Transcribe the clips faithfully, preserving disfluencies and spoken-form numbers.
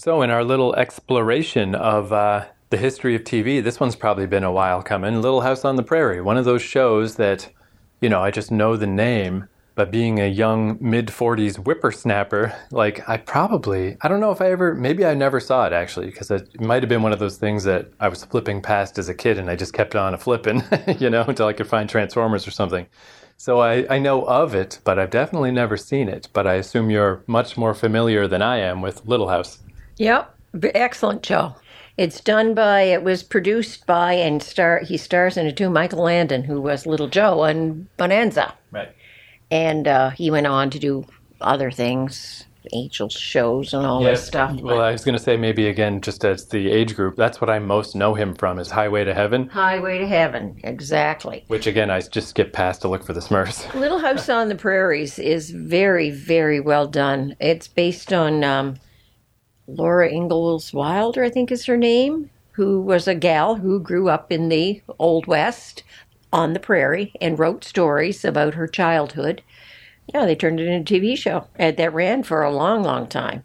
So in our little exploration of uh, the history of T V, this one's probably been a while coming. Little House on the Prairie, one of those shows that, you know, I just know the name, but being a young mid-forties whippersnapper, like I probably, I don't know if I ever, maybe I never saw it actually, because it might have been one of those things that I was flipping past as a kid and I just kept on a flipping, you know, until I could find Transformers or something. So I, I know of it, but I've definitely never seen it. But I assume you're much more familiar than I am with Little House. Yep. Excellent show. It's done by, it was produced by, and star he stars in it too, Michael Landon, who was Little Joe on Bonanza. Right. And uh, he went on to do other things, angel shows and all this stuff. Well, but... I was going to say maybe again, just as the age group, that's what I most know him from is Highway to Heaven. Highway to Heaven, exactly. Which again, I just skipped past to look for the Smurfs. Little House on the Prairies is very, very well done. It's based on um, Laura Ingalls Wilder, I think is her name, who was a gal who grew up in the Old West on the prairie and wrote stories about her childhood. Yeah, they turned it into a T V show that ran for a long, long time.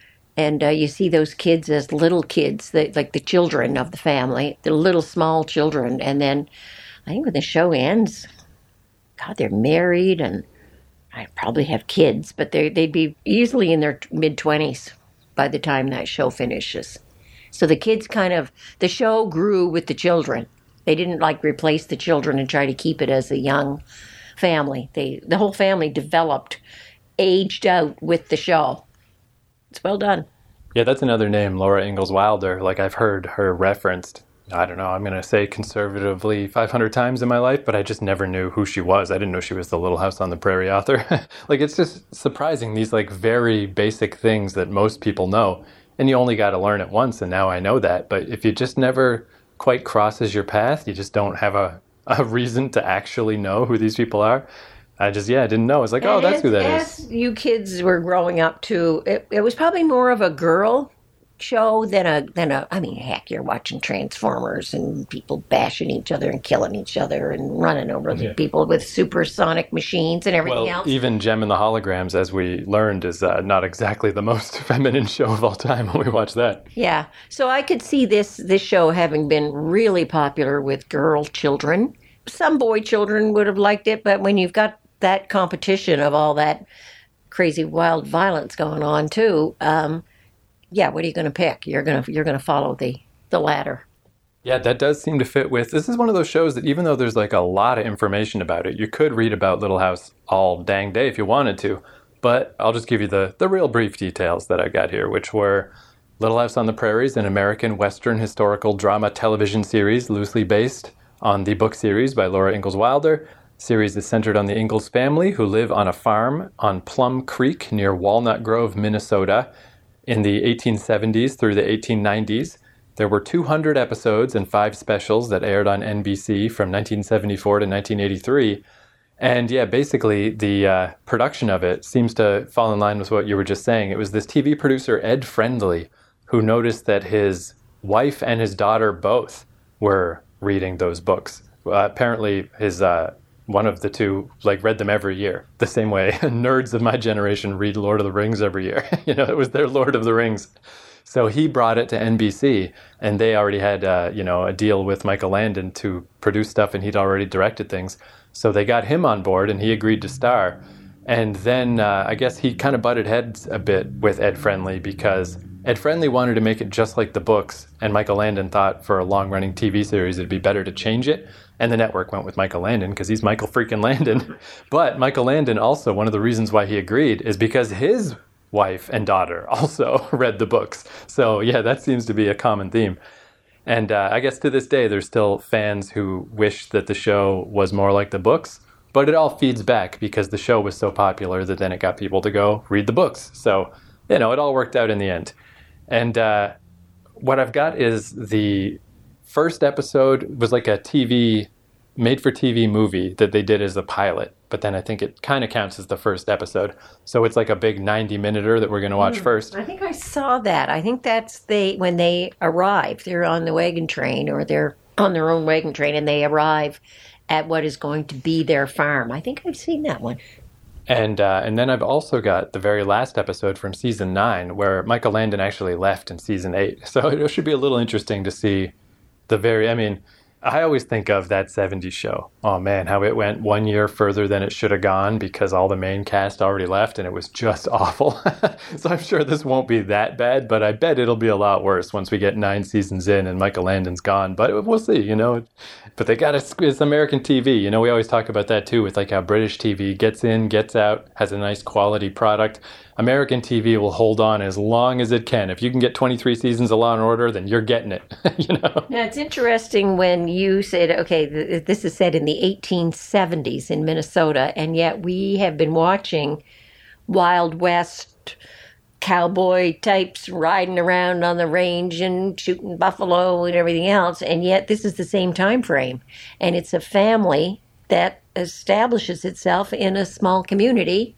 And uh, you see those kids as little kids, the, like the children of the family, the little small children. And then I think when the show ends, God, they're married and I probably have kids, but they they'd be easily in their mid-twenties by the time that show finishes. So the kids kind of, the show grew with the children. They didn't like replace the children and try to keep it as a young family. They the whole family developed, aged out with the show. It's well done. Yeah, that's another name, Laura Ingalls Wilder. Like I've heard her referenced, I don't know, I'm going to say conservatively five hundred times in my life, but I just never knew who she was. I didn't know she was the Little House on the Prairie author. Like it's just surprising, these like very basic things that most people know. And you only got to learn it once, and now I know that. But if you just never quite crosses your path, you just don't have a, a reason to actually know who these people are. I just, yeah, I didn't know. It's like, oh, And that's as, who that as is. As you kids were growing up too, it, it was probably more of a girl show than a, than a, I mean, heck, you're watching Transformers and people bashing each other and killing each other and running over Yeah. the people with supersonic machines and everything Well, else. even Gem and the Holograms, as we learned, is uh, not exactly the most feminine show of all time when we watch that. Yeah. So I could see this this show having been really popular with girl children. Some boy children would have liked it, but when you've got that competition of all that crazy wild violence going on too, um, yeah, what are you going to pick? You're going to you're going to follow the the latter. Yeah, that does seem to fit with, this is one of those shows that even though there's like a lot of information about it, you could read about Little House all dang day if you wanted to. But I'll just give you the, the real brief details that I got here, which were Little House on the Prairie is an American Western historical drama television series loosely based on the book series by Laura Ingalls Wilder. The series is centered on the Ingalls family who live on a farm on Plum Creek near Walnut Grove, Minnesota in the eighteen seventies through the eighteen nineties. There were two hundred episodes and five specials that aired on N B C from nineteen seventy-four to nineteen eighty-three. And yeah, basically the uh, production of it seems to fall in line with what you were just saying. It was this T V producer, Ed Friendly, who noticed that his wife and his daughter both were reading those books. Uh, apparently his uh, one of the two like read them every year, the same way nerds of my generation read Lord of the Rings every year. You know, it was their Lord of the Rings. So he brought it to N B C, and they already had, uh, you know, a deal with Michael Landon to produce stuff, and he'd already directed things. So they got him on board, and he agreed to star. And then uh, I guess he kind of butted heads a bit with Ed Friendly because Ed Friendly wanted to make it just like the books, and Michael Landon thought for a long-running T V series it'd be better to change it. And the network went with Michael Landon because he's Michael freaking Landon. But Michael Landon also, one of the reasons why he agreed is because his wife and daughter also read the books. So yeah, that seems to be a common theme. And uh, I guess to this day, there's still fans who wish that the show was more like the books, but it all feeds back because the show was so popular that then it got people to go read the books. So, you know, it all worked out in the end. And uh, what I've got is the first episode was like a T V, made-for-T V movie that they did as a pilot. But then I think it kind of counts as the first episode. So it's like a big ninety-minuter that we're going to watch mm, first. I think I saw that. I think that's they when they arrive. They're on the wagon train, or they're on their own wagon train, and they arrive at what is going to be their farm. I think I've seen that one. And uh, and then I've also got the very last episode from season nine where Michael Landon actually left in season eight. So it should be a little interesting to see the very, I mean, I always think of that seventies show. Oh man, how it went one year further than it should have gone because all the main cast already left and it was just awful. So I'm sure this won't be that bad, but I bet it'll be a lot worse once we get nine seasons in and Michael Landon's gone. But we'll see, you know. But they got to, it's American T V. You know, we always talk about that too with like how British T V gets in, gets out, has a nice quality product. American T V will hold on as long as it can. If you can get twenty-three seasons of Law and Order, then you're getting it. You know. Now it's interesting when you said, okay, th- this is set in the eighteen seventies in Minnesota, and yet we have been watching Wild West cowboy types riding around on the range and shooting buffalo and everything else, and yet this is the same time frame, and it's a family that establishes itself in a small community.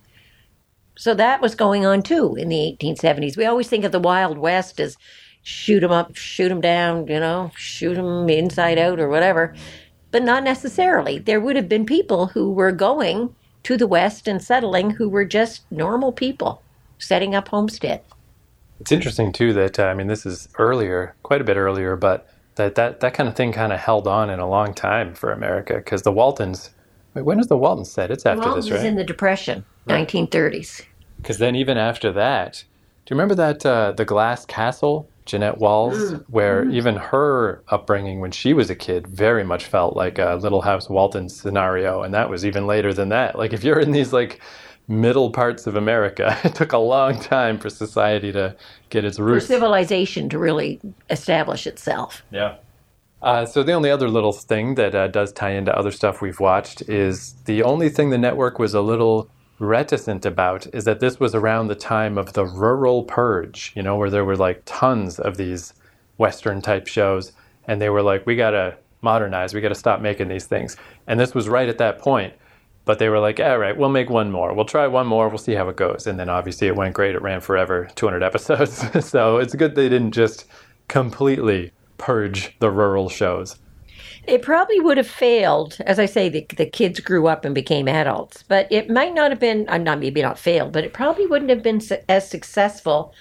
So that was going on, too, in the eighteen seventies. We always think of the Wild West as shoot 'em up, shoot 'em down, you know, shoot 'em inside out or whatever. But not necessarily. There would have been people who were going to the West and settling who were just normal people setting up homestead. It's interesting, too, that, uh, I mean, this is earlier, quite a bit earlier, but that, that, that kind of thing kind of held on in a long time for America because the Waltons, wait, when is the Waltons set? It's after Waltons this, right? is in the Depression, right. nineteen thirties. Because then even after that, do you remember that, uh, The Glass Castle, Jeanette Walls, mm. where mm. even her upbringing when she was a kid very much felt like a Little House Walton scenario, and that was even later than that. Like if you're in these like middle parts of America, it took a long time for society to get its roots. For civilization to really establish itself. Yeah. Uh, so the only other little thing that uh, does tie into other stuff we've watched is the only thing the network was a little reticent about is that this was around the time of the rural purge, you know, where there were like tons of these Western type shows. And they were like, we got to modernize. We got to stop making these things. And this was right at that point. But they were like, all right, we'll make one more. We'll try one more. We'll see how it goes. And then obviously it went great. It ran forever, two hundred episodes. So it's good they didn't just completely purge the rural shows. It probably would have failed. As I say, the, the kids grew up and became adults. But it might not have been, uh, not maybe not failed, but it probably wouldn't have been su- as successful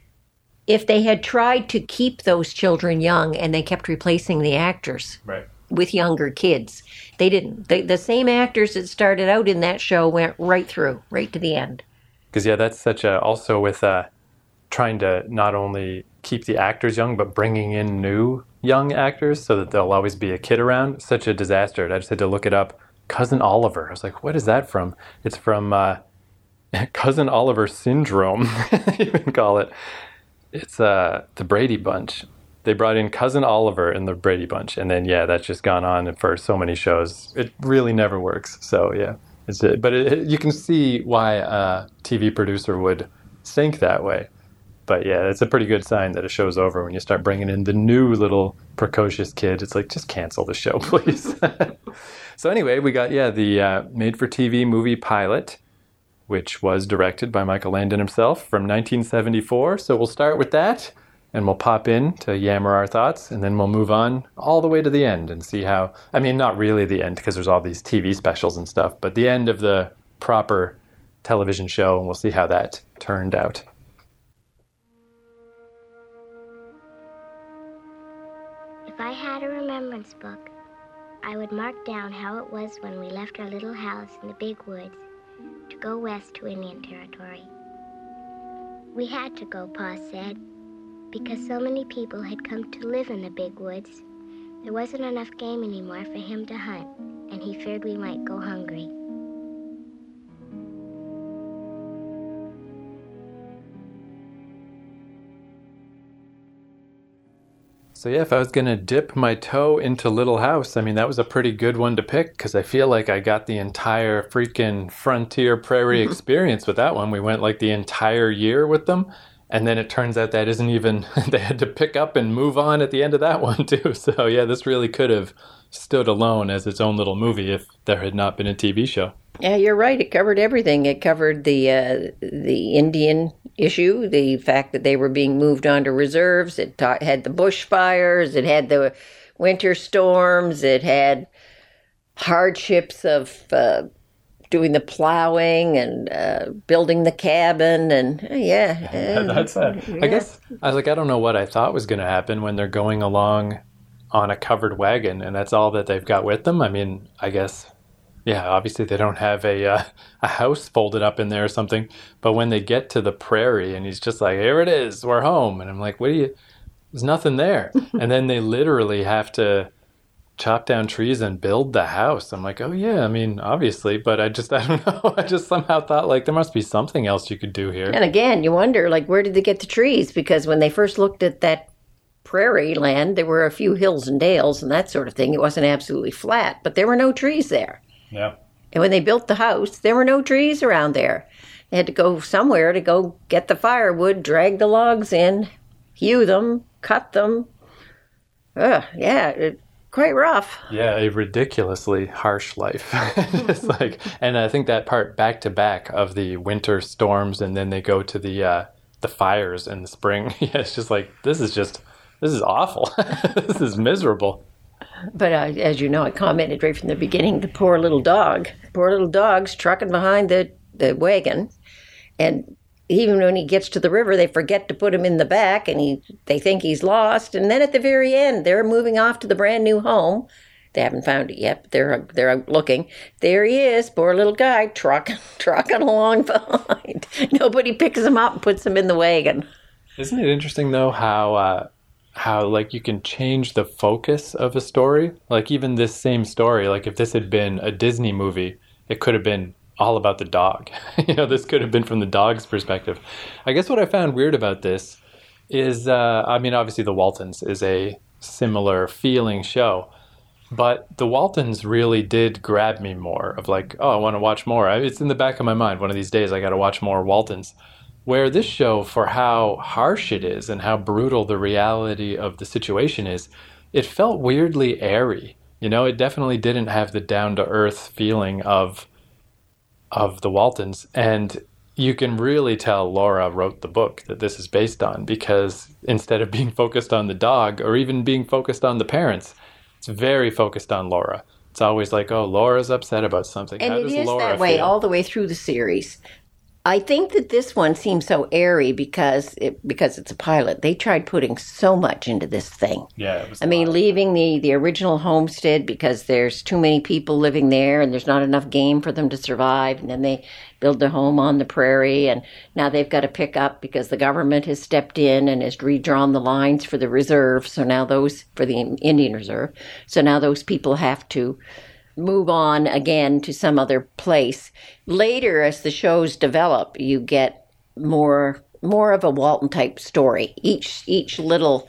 if they had tried to keep those children young and they kept replacing the actors right. with younger kids. They didn't. The, the same actors that started out in that show went right through, right to the end. Because, yeah, that's such a, also with uh, trying to not only keep the actors young, but bringing in new young actors so that there'll always be a kid around. Such a disaster. I just had to look it up. Cousin Oliver. I was like, what is that from? It's from uh, Cousin Oliver Syndrome, they even call it. It's uh, the Brady Bunch. They brought in Cousin Oliver in the Brady Bunch. And then, yeah, that's just gone on for so many shows. It really never works. So, yeah. It's, but it, it, you can see why a T V producer would think that way. But yeah, it's a pretty good sign that a show's over when you start bringing in the new little precocious kid. It's like, just cancel the show, please. So anyway, we got, yeah, the uh, made-for-T V movie pilot, which was directed by Michael Landon himself from nineteen seventy-four. So we'll start with that, and we'll pop in to yammer our thoughts, and then we'll move on all the way to the end and see how, I mean, not really the end because there's all these T V specials and stuff, but the end of the proper television show, and we'll see how that turned out. If I had a remembrance book, I would mark down how it was when we left our little house in the big woods to go west to Indian Territory. We had to go, Pa said, because so many people had come to live in the big woods. There wasn't enough game anymore for him to hunt, and he feared we might go hungry. So yeah, if I was going to dip my toe into Little House, I mean, that was a pretty good one to pick because I feel like I got the entire freaking Frontier Prairie experience with that one. We went like the entire year with them. And then it turns out that isn't even, they had to pick up and move on at the end of that one too. So yeah, this really could have stood alone as its own little movie if there had not been a T V show. Yeah, you're right. It covered everything. It covered the uh, the Indian issue, the fact that they were being moved onto reserves. It ta- had the bushfires. It had the winter storms. It had hardships of uh, doing the plowing and uh, building the cabin, and uh, yeah, uh, That's it. yeah. I guess I was like, I don't know what I thought was going to happen when they're going along on a covered wagon, and that's all that they've got with them. I mean, I guess, yeah, obviously they don't have a uh, a house folded up in there or something. But when they get to the prairie, and he's just like, "Here it is, we're home," and I'm like, "What do you?" There's nothing there, and then they literally have to chop down trees and build the house. I'm like, oh yeah, I mean, obviously, but I just, I don't know. I just somehow thought like there must be something else you could do here. And again, you wonder, like, where did they get the trees? Because when they first looked at that prairie land, there were a few hills and dales and that sort of thing. It wasn't absolutely flat, but there were no trees there. Yeah. And when they built the house, there were no trees around there. They had to go somewhere to go get the firewood, drag the logs in, hew them, cut them. Ugh, yeah, it, quite rough. Yeah, a ridiculously harsh life. It's like, and I think that part back to back of the winter storms, and then they go to the uh, the fires in the spring. Yeah, it's just like this is just this is awful. This is miserable. But uh, as you know, I commented right from the beginning, the poor little dog, poor little dog's trucking behind the the wagon, and even when he gets to the river, they forget to put him in the back, and he they think he's lost. And then at the very end, they're moving off to the brand new home. They haven't found it yet, but they're they're out looking. There he is, poor little guy, trucking trucking along behind. Nobody picks him up and puts him in the wagon. Isn't it interesting though how uh, how like you can change the focus of a story? Like even this same story, like if this had been a Disney movie, it could have been all about the dog. You know, this could have been from the dog's perspective. I guess what I found weird about this is, uh, I mean, obviously The Waltons is a similar feeling show, but The Waltons really did grab me more of like, oh, I want to watch more. It's in the back of my mind. One of these days I got to watch more Waltons. Where this show, for how harsh it is and how brutal the reality of the situation is, it felt weirdly airy. You know, it definitely didn't have the down-to-earth feeling of of the Waltons, and you can really tell Laura wrote the book that this is based on, because instead of being focused on the dog or even being focused on the parents, it's very focused on Laura. It's always like, oh, Laura's upset about something. And How it does is Laura that way feel? all the way through the series. I think that this one seems so airy because it, because it's a pilot. They tried putting so much into this thing. Yeah, it was I mean, leaving the, the original homestead because there's too many people living there and there's not enough game for them to survive. And then they build their home on the prairie. And now they've got to pick up because the government has stepped in and has redrawn the lines for the reserve. So now those, for the Indian Reserve. So now those people have to move on again to some other place. Later, as the shows develop, you get more more of a Walton type story. Each each little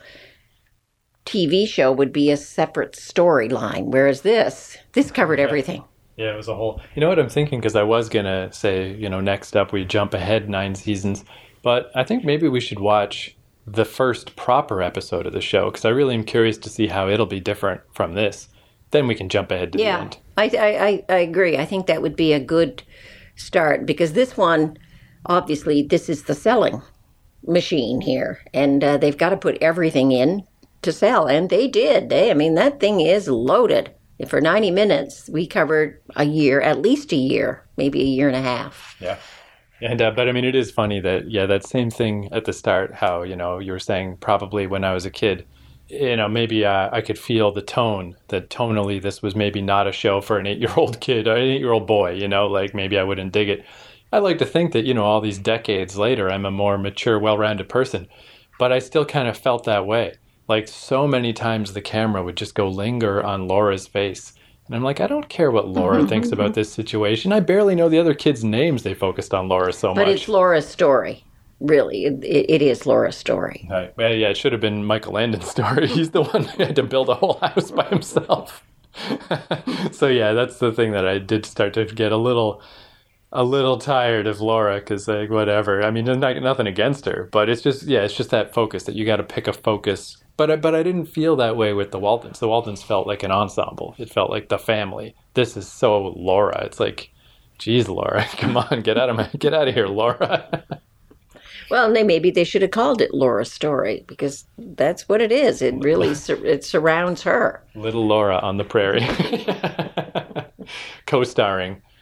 T V show would be a separate storyline, whereas this this covered everything. Yeah, it was a whole... You know what I'm thinking? Because I was going to say, you know, next up we jump ahead nine seasons. But I think maybe we should watch the first proper episode of the show, because I really am curious to see how it'll be different from this. Then we can jump ahead to yeah, the end. I, I, I agree. I think that would be a good start, because this one, obviously, this is the selling machine here. And uh, they've got to put everything in to sell. And they did. They, I mean, that thing is loaded. For ninety minutes, we covered a year, at least a year, maybe a year and a half. Yeah. And, uh, but I mean, it is funny that, yeah, that same thing at the start, how, you know, you were saying probably when I was a kid, you know, maybe uh, I could feel the tone, that tonally this was maybe not a show for an eight-year-old kid or an eight-year-old boy, you know, like maybe I wouldn't dig it. I like to think that, you know, all these decades later, I'm a more mature, well-rounded person, but I still kind of felt that way. Like so many times the camera would just go linger on Laura's face. And I'm like, I don't care what Laura thinks about this situation. I barely know the other kids' names. They focused on Laura so but much. But it's Laura's story. Really, it, it is Laura's story. Right. Well, yeah, it should have been Michael Landon's story. He's the one who had to build a whole house by himself. So yeah, that's the thing that I did start to get a little, a little tired of Laura, because like whatever. I mean, there's not, nothing against her, but it's just yeah, it's just that focus that you got to pick a focus. But I, but I didn't feel that way with the Waltons. The Waltons felt like an ensemble. It felt like the family. This is so Laura. It's like, geez, Laura, come on, get out of my, get out of here, Laura. Well, they, maybe they should have called it Laura's story, because that's what it is. It really sur- it surrounds her. Little Laura on the Prairie. Co-starring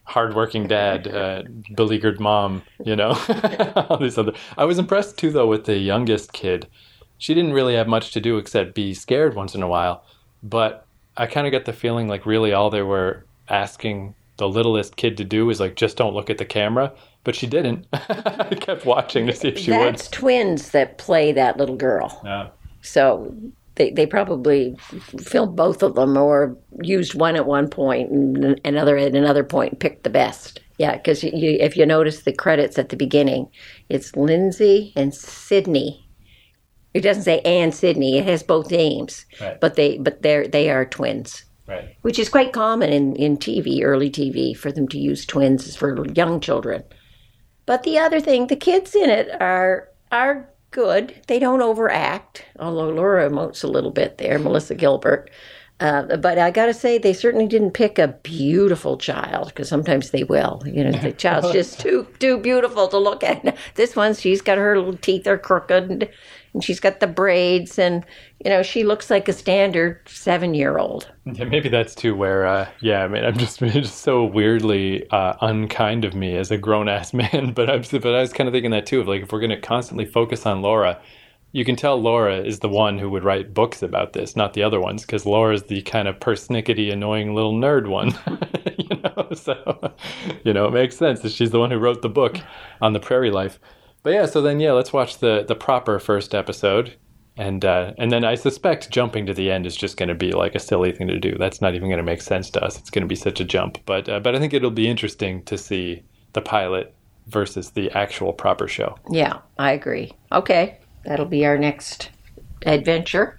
hardworking dad, uh, beleaguered mom, you know, all these other. I was impressed too, though, with the youngest kid. She didn't really have much to do except be scared once in a while. But I kind of got the feeling like really all they were asking the littlest kid to do is like, just don't look at the camera. But she didn't. I kept watching to see if she That's would. That's twins that play that little girl. Yeah. So they they probably filmed both of them or used one at one point and another at another point and picked the best. Yeah, because you, if you notice the credits at the beginning, it's Lindsay and Sydney. It doesn't say and Sydney. It has both names, right. but they but they they are twins, right? Which is quite common in, in T V, early T V, for them to use twins for young children. But the other thing, the kids in it are are good. They don't overact, although Laura emotes a little bit there, Melissa Gilbert. Uh, but I got to say, they certainly didn't pick a beautiful child, because sometimes they will. You know, the child's just too too beautiful to look at. This one, she's got her little teeth are crooked, and, and she's got the braids, and, you know, she looks like a standard seven-year-old. Yeah, maybe that's too where, uh, yeah, I mean, I'm just, it's just so weirdly uh, unkind of me as a grown-ass man, but, I'm, but I was kind of thinking that too, of like, if we're going to constantly focus on Laura, you can tell Laura is the one who would write books about this, not the other ones, because Laura's the kind of persnickety, annoying little nerd one, you know, so, you know, it makes sense that she's the one who wrote the book on the prairie life. But yeah, so then, yeah, let's watch the, the proper first episode, and uh, and then I suspect jumping to the end is just going to be like a silly thing to do. That's not even going to make sense to us. It's going to be such a jump, but uh, but I think it'll be interesting to see the pilot versus the actual proper show. Yeah, I agree. Okay. That'll be our next adventure.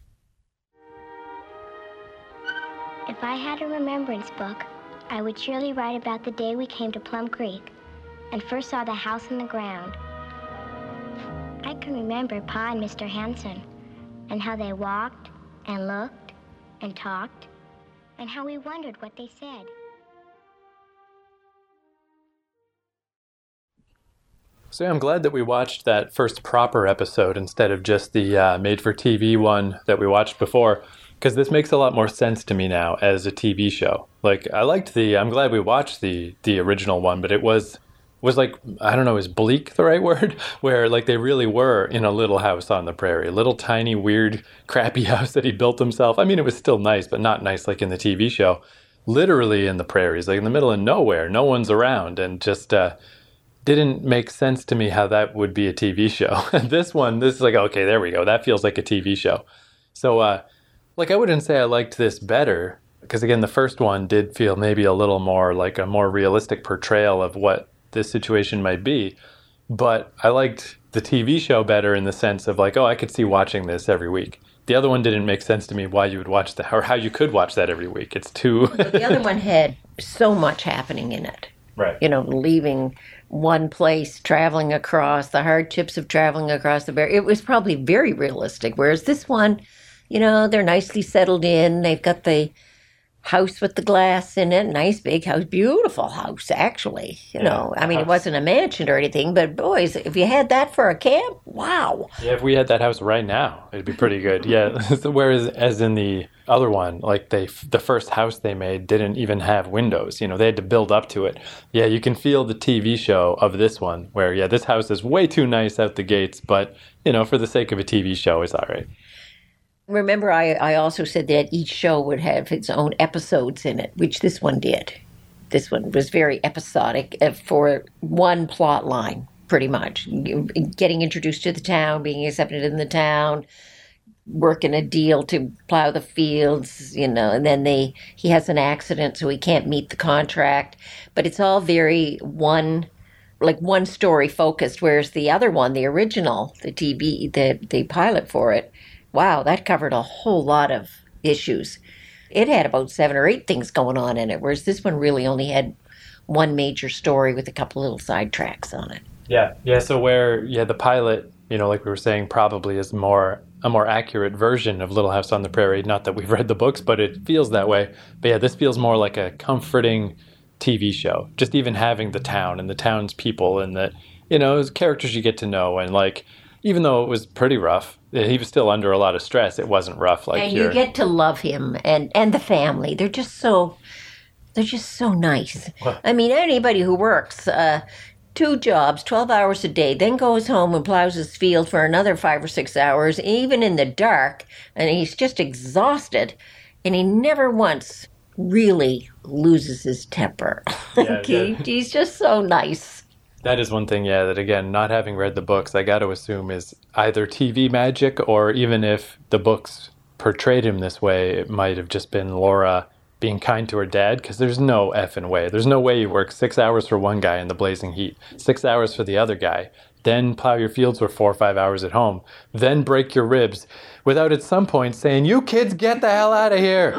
If I had a remembrance book, I would surely write about the day we came to Plum Creek and first saw the house in the ground. I can remember Pa and Mister Hanson and how they walked and looked and talked and how we wondered what they said. So yeah, I'm glad that we watched that first proper episode instead of just the uh, made-for-T V one that we watched before, because this makes a lot more sense to me now as a T V show. Like, I liked the, I'm glad we watched the the original one, but it was, was like, I don't know, is bleak the right word? Where, like, they really were in a little house on the prairie, a little tiny, weird, crappy house that he built himself. I mean, it was still nice, but not nice like in the T V show. Literally in the prairies, like in the middle of nowhere, no one's around, and just, uh, didn't make sense to me how that would be a T V show. This one, this is like, okay, there we go. That feels like a T V show. So, uh, like, I wouldn't say I liked this better, because again, the first one did feel maybe a little more like a more realistic portrayal of what this situation might be. But I liked the T V show better in the sense of like, oh, I could see watching this every week. The other one didn't make sense to me why you would watch that, or how you could watch that every week. It's too... The other one had so much happening in it. Right. You know, leaving one place, traveling across, the hardships of traveling across the barrier. It was probably very realistic. Whereas this one, you know, they're nicely settled in. They've got the house with the glass in it. Nice big house. Beautiful house, actually. You yeah, know, I mean, house. It wasn't a mansion or anything, but boys, if you had that for a camp, wow. Yeah, if we had that house right now, it'd be pretty good. Yeah. Whereas, as in the other one, like they, the first house they made didn't even have windows. You know, they had to build up to it. Yeah, you can feel the T V show of this one where, yeah, this house is way too nice out the gates, but, you know, for the sake of a T V show, it's all right. Remember, I, I also said that each show would have its own episodes in it, which this one did. This one was very episodic for one plot line, pretty much. Getting introduced to the town, being accepted in the town, working a deal to plow the fields, you know, and then they he has an accident, so he can't meet the contract. But it's all very one, like one story focused, whereas the other one, the original, the T V, the, the pilot for it, wow, that covered a whole lot of issues. It had about seven or eight things going on in it, whereas this one really only had one major story with a couple little sidetracks on it. Yeah, yeah. So where, yeah, the pilot, you know, like we were saying, probably is more a more accurate version of Little House on the Prairie. Not that we've read the books, but it feels that way. But yeah, this feels more like a comforting T V show. Just even having the town and the town's people and the, you know, characters you get to know, and like, even though it was pretty rough, he was still under a lot of stress. It wasn't rough like and here. And you get to love him and, and the family. They're just so They're just so nice. What? I mean, anybody who works uh, two jobs, twelve hours a day, then goes home and plows his field for another five or six hours, even in the dark, and he's just exhausted, and he never once really loses his temper. Yeah, he, yeah. He's just so nice. That is one thing, yeah, that again, not having read the books, I got to assume is either T V magic, or even if the books portrayed him this way, it might have just been Laura being kind to her dad, because there's no effing way. There's no way you work six hours for one guy in the blazing heat, six hours for the other guy, then plow your fields for four or five hours at home, then break your ribs, without at some point saying, you kids get the hell out of here.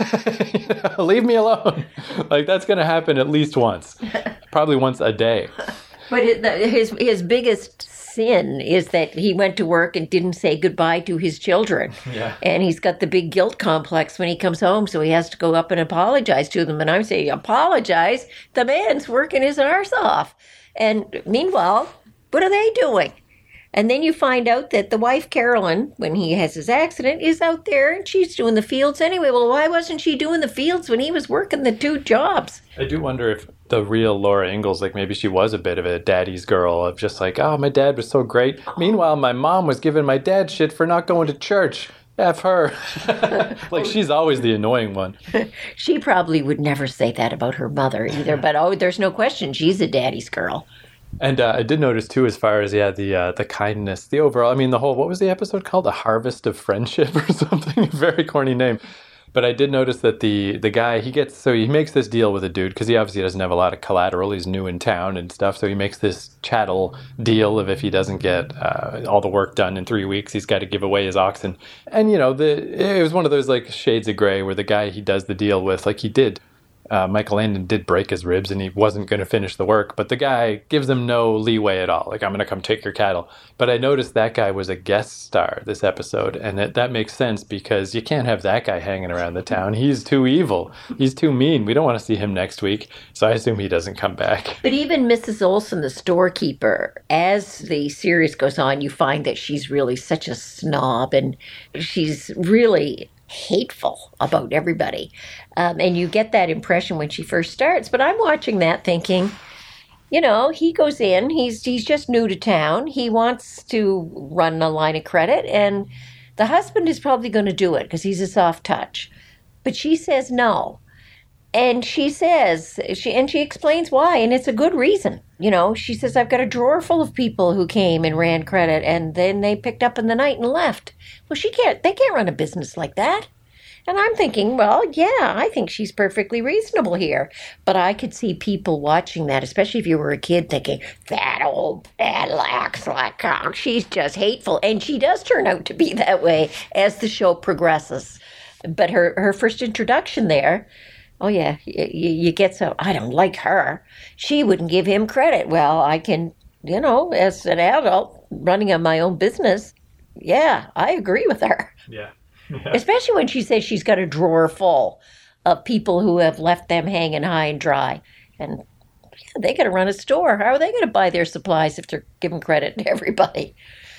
You know, leave me alone. Like, that's going to happen at least once, probably once a day. But his his biggest sin is that he went to work and didn't say goodbye to his children. Yeah. And he's got the big guilt complex when he comes home, so he has to go up and apologize to them. And I'm saying, apologize? The man's working his arse off. And meanwhile, what are they doing? And then you find out that the wife, Carolyn, when he has his accident, is out there and she's doing the fields anyway. Well, why wasn't she doing the fields when he was working the two jobs? I do wonder if the real Laura Ingalls, like maybe she was a bit of a daddy's girl of just like, oh, my dad was so great. Meanwhile, my mom was giving my dad shit for not going to church. F her. Like, she's always the annoying one. She probably would never say that about her mother either, but oh, there's no question she's a daddy's girl. And uh, I did notice, too, as far as, yeah, the uh, the kindness, the overall, I mean, the whole, what was the episode called? A Harvest of Friendship or something? Very corny name. But I did notice that the the guy, he gets, so he makes this deal with a dude, because he obviously doesn't have a lot of collateral. He's new in town and stuff. So he makes this chattel deal of if he doesn't get uh, all the work done in three weeks, he's got to give away his oxen. And, you know, the it was one of those, like, shades of gray where the guy he does the deal with, like he did, Uh, Michael Landon did break his ribs and he wasn't going to finish the work, but the guy gives him no leeway at all. Like, I'm going to come take your cattle. But I noticed that guy was a guest star this episode, and it, that makes sense because you can't have that guy hanging around the town. He's too evil. He's too mean. We don't want to see him next week, so I assume he doesn't come back. But even Missus Olson, the storekeeper, as the series goes on, you find that she's really such a snob, and she's really hateful about everybody. Um, and you get that impression when she first starts. But I'm watching that thinking, you know, he goes in, he's he's just new to town. He wants to run a line of credit, and the husband is probably going to do it because he's a soft touch. But she says no. And she says, she and she explains why, and it's a good reason. You know, she says, I've got a drawer full of people who came and ran credit, and then they picked up in the night and left. Well, she can't, they can't run a business like that. And I'm thinking, well, yeah, I think she's perfectly reasonable here. But I could see people watching that, especially if you were a kid, thinking, that old bad acts like, oh, she's just hateful. And she does turn out to be that way as the show progresses. But her, her first introduction there, oh, yeah, you, you get so, I don't like her. She wouldn't give him credit. Well, I can, you know, as an adult running on my own business, yeah, I agree with her. Yeah. Yeah. Especially when she says she's got a drawer full of people who have left them hanging high and dry. And yeah, they got to run a store. How are they going to buy their supplies if they're giving credit to everybody?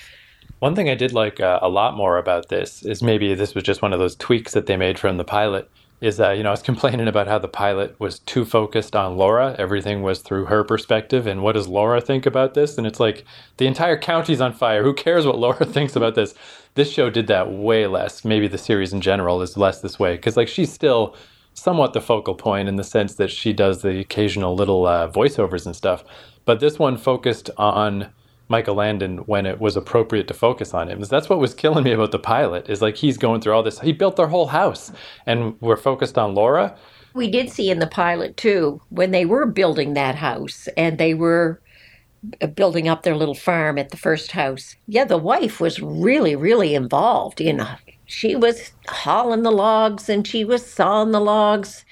One thing I did like uh, a lot more about this is maybe this was just one of those tweaks that they made from the pilot. Is, uh, you know, I was complaining about how the pilot was too focused on Laura. Everything was through her perspective. And what does Laura think about this? And it's like, the entire county's on fire. Who cares what Laura thinks about this? This show did that way less. Maybe the series in general is less this way. Because, like, she's still somewhat the focal point in the sense that she does the occasional little uh, voiceovers and stuff. But this one focused on Michael Landon when it was appropriate to focus on him. That's what was killing me about the pilot, is like he's going through all this. He built their whole house, and we're focused on Laura. We did see in the pilot, too, when they were building that house, and they were building up their little farm at the first house. Yeah, the wife was really, really involved. You know, she was hauling the logs, and she was sawing the logs.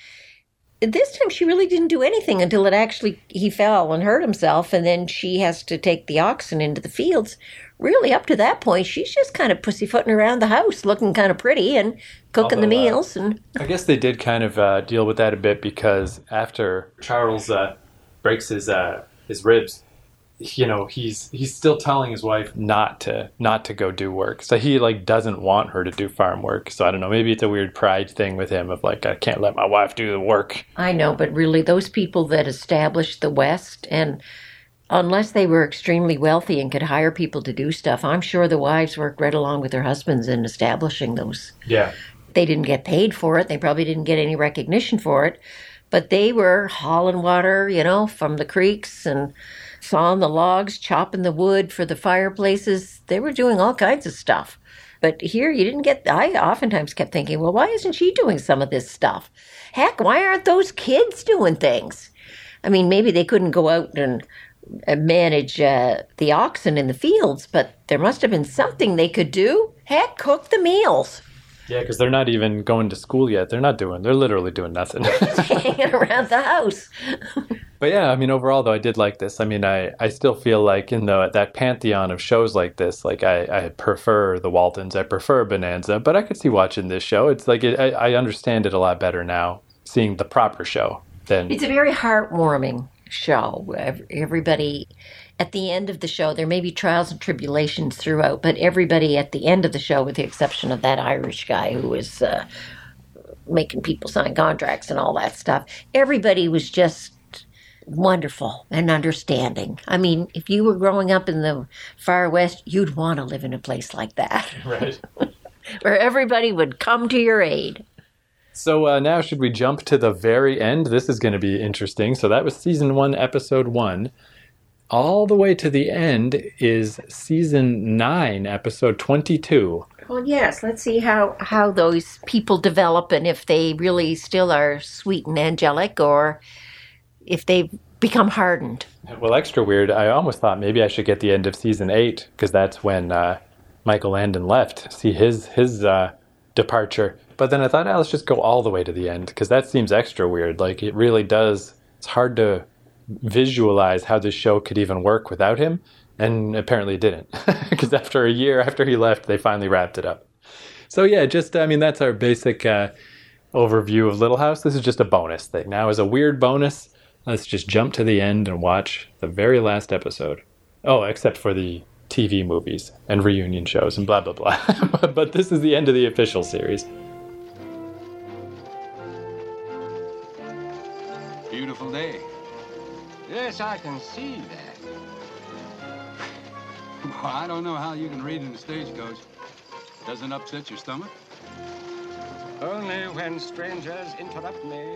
This time she really didn't do anything until it actually, he fell and hurt himself, and then she has to take the oxen into the fields. Really, up to that point, she's just kind of pussyfooting around the house, looking kind of pretty and cooking Although, the meals. Uh, and I guess they did kind of uh, deal with that a bit because after Charles uh, breaks his uh, his ribs, you know, he's he's still telling his wife not to not to go do work. So he like doesn't want her to do farm work. So I don't know, maybe it's a weird pride thing with him of like, I can't let my wife do the work. I know, but really those people that established the West, and unless they were extremely wealthy and could hire people to do stuff, I'm sure the wives worked right along with their husbands in establishing those. Yeah. They didn't get paid for it. They probably didn't get any recognition for it. But they were hauling water, you know, from the creeks and sawing the logs, chopping the wood for the fireplaces. They were doing all kinds of stuff. But here you didn't get, I oftentimes kept thinking, well, why isn't she doing some of this stuff? Heck, why aren't those kids doing things? I mean, maybe they couldn't go out and manage uh, the oxen in the fields, but there must have been something they could do. Heck, cook the meals. Yeah, because they're not even going to school yet. They're not doing, they're literally doing nothing. Hanging around the house. But yeah, I mean, overall, though, I did like this. I mean, I, I still feel like in the that pantheon of shows like this, like I, I prefer The Waltons, I prefer Bonanza, but I could see watching this show. It's like, it, I, I understand it a lot better now, seeing the proper show than... It's a very heartwarming show. Everybody... At the end of the show, there may be trials and tribulations throughout, but everybody at the end of the show, with the exception of that Irish guy who was uh, making people sign contracts and all that stuff, everybody was just wonderful and understanding. I mean, if you were growing up in the far west, you'd want to live in a place like that. Right. Where everybody would come to your aid. So uh, now should we jump to the very end? This is going to be interesting. So that was season one, episode one. All the way to the end is season nine, episode twenty-two. Well, yes, let's see how, how those people develop and if they really still are sweet and angelic or if they've become hardened. Well, extra weird, I almost thought maybe I should get the end of season eight because that's when uh, Michael Landon left, see his, his uh, departure. But then I thought, oh, let's just go all the way to the end because that seems extra weird. Like, it really does, it's hard to visualize how this show could even work without him, and apparently it didn't because after a year after he left they finally wrapped it up. So yeah, just I mean that's our basic uh, overview of Little House. This is just a bonus thing. Now as a weird bonus, let's just jump to the end and watch the very last episode. Oh, except for the T V movies and reunion shows and blah blah blah. But this is the end of the official series. Beautiful day. Yes, I can see that. Well, I don't know how you can read in the stagecoach. Doesn't upset your stomach? Only when strangers interrupt me.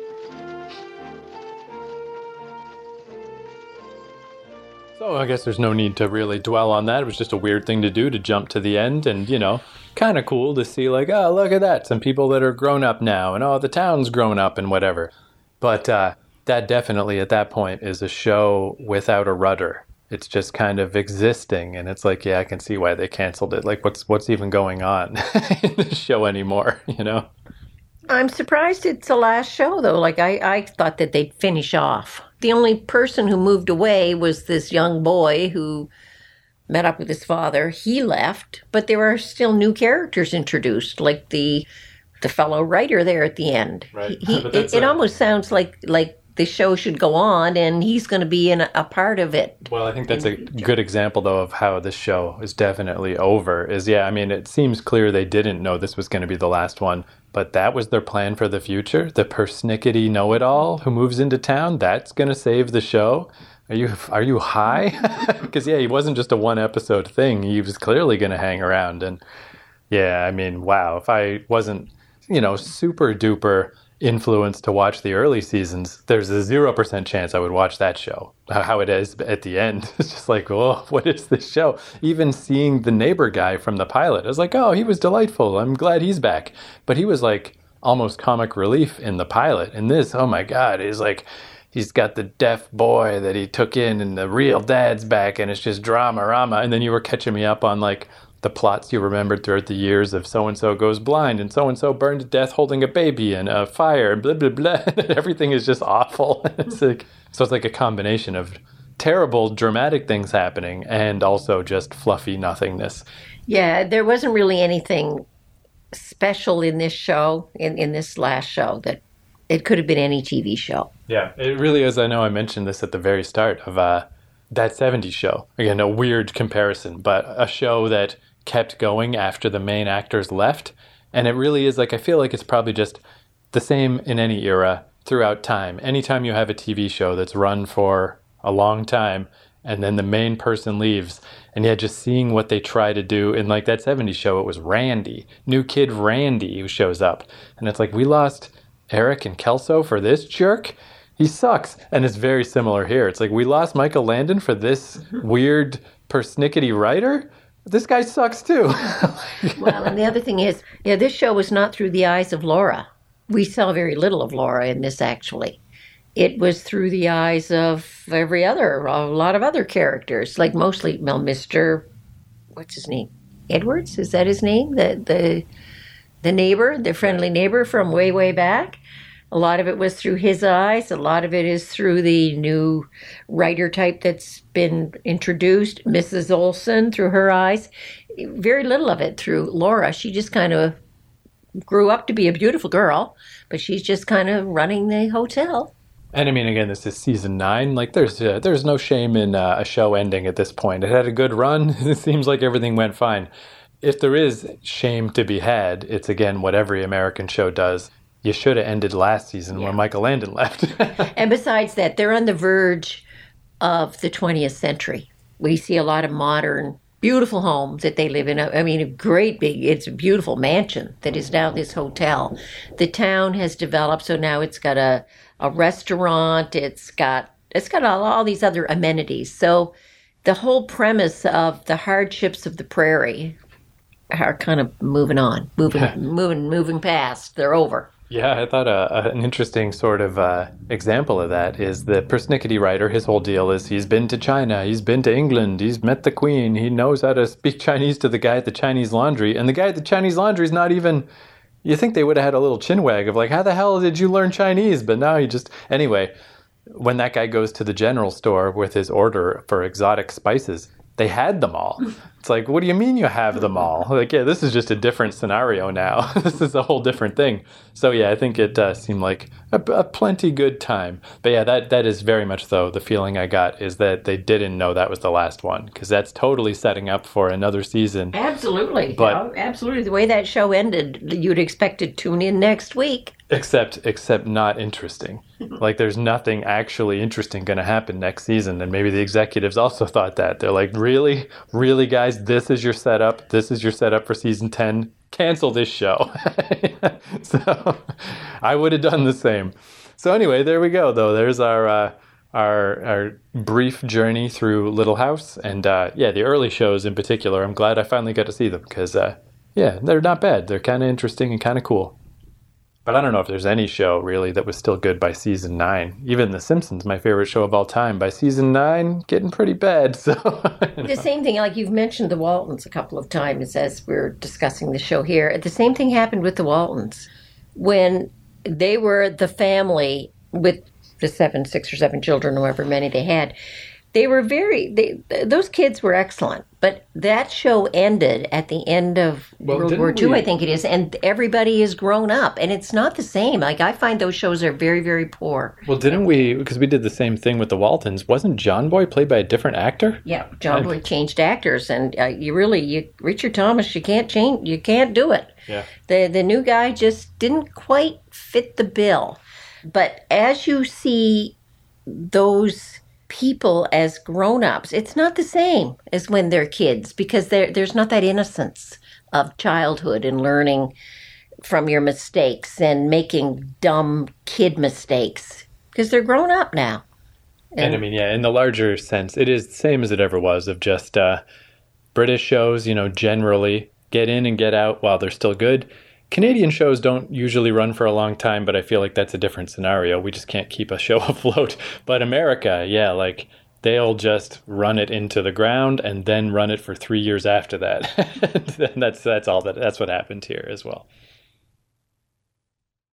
So I guess there's no need to really dwell on that. It was just a weird thing to do, to jump to the end, and, you know, kind of cool to see, like, oh, look at that, some people that are grown up now, and oh, the town's grown up and whatever. But, uh, that definitely, at that point, is a show without a rudder. It's just kind of existing, and it's like, yeah, I can see why they canceled it. Like, what's what's even going on in the show anymore, you know? I'm surprised it's the last show, though. Like, I, I thought that they'd finish off. The only person who moved away was this young boy who met up with his father. He left, but there are still new characters introduced, like the the fellow writer there at the end. Right. He, it, it almost sounds like like the show should go on, and he's going to be in a, a part of it. Well, I think that's a good example, though, of how this show is definitely over. Is, yeah, I mean, it seems clear they didn't know this was going to be the last one, but that was their plan for the future. The persnickety know-it-all who moves into town, that's going to save the show. Are you are you high? Because, yeah, he wasn't just a one-episode thing. He was clearly going to hang around. And, yeah, I mean, wow, if I wasn't, you know, super-duper influenced to watch the early seasons, there's a zero percent chance I would watch that show. How it is at the end, it's just like, oh, what is this show? Even seeing the neighbor guy from the pilot, I was like, oh, he was delightful. I'm glad he's back. But he was like almost comic relief in the pilot. And this, oh my God, he's like, he's got the deaf boy that he took in, and the real dad's back, and it's just drama-rama. And then you were catching me up on like the plots you remembered throughout the years of so-and-so goes blind and so-and-so burned to death holding a baby and a fire and blah, blah, blah. Everything is just awful. It's like, so it's like a combination of terrible, dramatic things happening and also just fluffy nothingness. Yeah, there wasn't really anything special in this show, in, in this last show, that it could have been any T V show. Yeah, it really is. I know I mentioned this at the very start of uh, That seventies show. Again, a weird comparison, but a show that kept going after the main actors left. And it really is like, I feel like it's probably just the same in any era throughout time. Anytime you have a T V show that's run for a long time and then the main person leaves, and yet just seeing what they try to do in like that seventies show, it was Randy, new kid Randy who shows up. And it's like, we lost Eric and Kelso for this jerk? He sucks. And it's very similar here. It's like, we lost Michael Landon for this weird persnickety writer? This guy sucks too. Well, and the other thing is, yeah, this show was not through the eyes of Laura. We saw very little of Laura in this, actually. It was through the eyes of every other, a lot of other characters, like mostly, well, Mister What's his name? Edwards? Is that his name? The the the neighbor, the friendly neighbor from way, way back. A lot of it was through his eyes. A lot of it is through the new writer type that's been introduced, Missus Olson, through her eyes. Very little of it through Laura. She just kind of grew up to be a beautiful girl, but she's just kind of running the hotel. And I mean, again, this is season nine. Like, there's uh, there's no shame in uh, a show ending at this point. It had a good run. It seems like everything went fine. If there is shame to be had, it's, again, what every American show does. You should have ended last season yeah. when Michael Landon left. And besides that, they're on the verge of the twentieth century. We see a lot of modern, beautiful homes that they live in. I mean, a great big, it's a beautiful mansion that is now this hotel. The town has developed, so now it's got a, a restaurant. It's got it's got all, all these other amenities. So the whole premise of the hardships of the prairie are kind of moving on, moving, moving, moving past. They're over. Yeah, I thought uh, an interesting sort of uh, example of that is the persnickety writer. His whole deal is he's been to China, he's been to England, he's met the Queen, he knows how to speak Chinese to the guy at the Chinese laundry, and the guy at the Chinese laundry is not even, you think they would have had a little chinwag of like, how the hell did you learn Chinese? But now he just, anyway, when that guy goes to the general store with his order for exotic spices, they had them all. It's like, what do you mean you have them all? Like, yeah, this is just a different scenario now. This is a whole different thing. So, yeah, I think it uh, seemed like a, a plenty good time. But, yeah, that that is very much, though, the feeling I got is that they didn't know that was the last one, because that's totally setting up for another season. Absolutely. But, oh, absolutely. The way that show ended, you'd expect to tune in next week. Except, except not interesting. Like, there's nothing actually interesting going to happen next season. And maybe the executives also thought that. They're like, really? Really, guys? This is your setup? This is your setup for season ten? Cancel this show. So, I would have done the same. So anyway, there we go, though. There's our uh, our our brief journey through Little House. And, uh, yeah, the early shows in particular, I'm glad I finally got to see them. Because, uh, yeah, they're not bad. They're kind of interesting and kind of cool. But I don't know if there's any show, really, that was still good by season nine. Even The Simpsons, my favorite show of all time, by season nine, getting pretty bad. So the same thing, like you've mentioned the Waltons a couple of times as we're discussing the show here. The same thing happened with the Waltons. When they were the family with the seven, six or seven children, however many they had, they were very, they, those kids were excellent. But that show ended at the end of well, World War Two, we... I think it is, and everybody is grown up, and it's not the same. Like, I find those shows are very, very poor. Well, didn't we, because we did the same thing with the Waltons, wasn't John Boy played by a different actor? Yeah, John Boy changed actors, and uh, you really, you, Richard Thomas, you can't change, you can't do it. Yeah. The, the new guy just didn't quite fit the bill. But as you see those people as grown-ups, it's not the same as when they're kids, because there there's not that innocence of childhood and learning from your mistakes and making dumb kid mistakes, because they're grown up now. And, and I mean, yeah, in the larger sense, it is the same as it ever was, of just uh, British shows, you know, generally get in and get out while they're still good. Canadian shows don't usually run for a long time, but I feel like that's a different scenario. We just can't keep a show afloat. But America, yeah, like they'll just run it into the ground and then run it for three years after that. And that's that's all that that's what happened here as well.